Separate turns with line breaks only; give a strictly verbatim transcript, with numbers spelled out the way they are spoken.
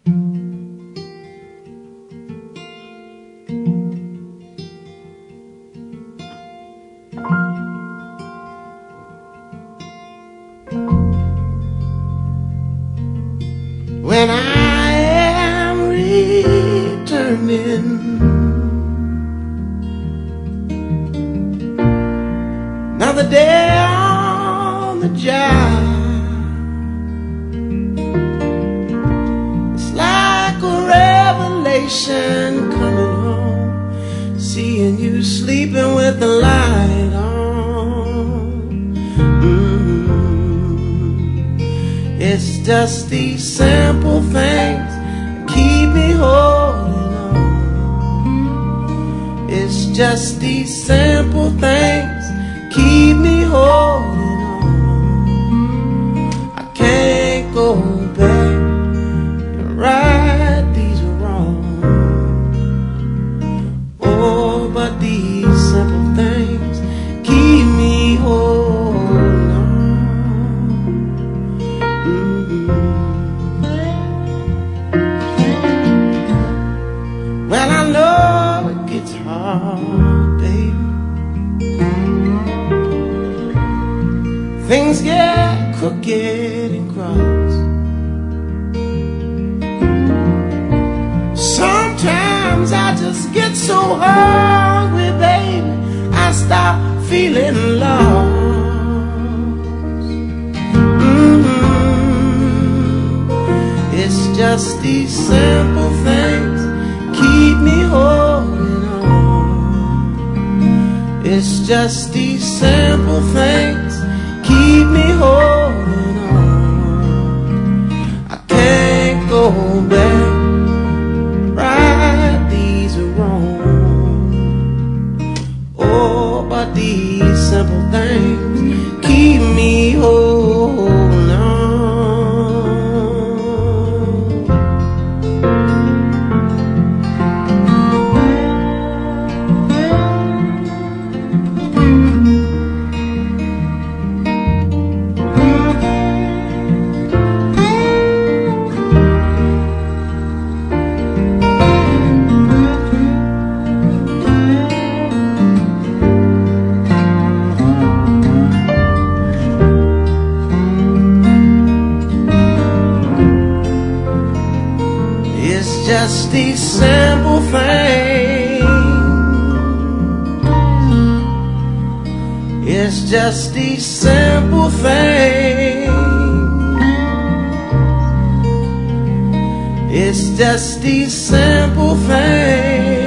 When I am returning, another day on the job, it's like a revelation coming home, seeing you sleeping with the light on. It's just these simple things that keep me holding on. It's just these simple things that keep me holding on. I can't go back and right these wrongs. Oh, but these simple things keep me holding on. Well, I know it gets hard, baby. Things get crooked and cross. Sometimes I just get so hungry, baby, I start feeling lost. Mm-hmm. It's just these simple things keep me holding on. It's just these simple things keep me holding on. I can't go back, right these wrongs. Oh, but these simple things keep me holding on. It's just these simple things. It's just these simple things. It's just these simple things.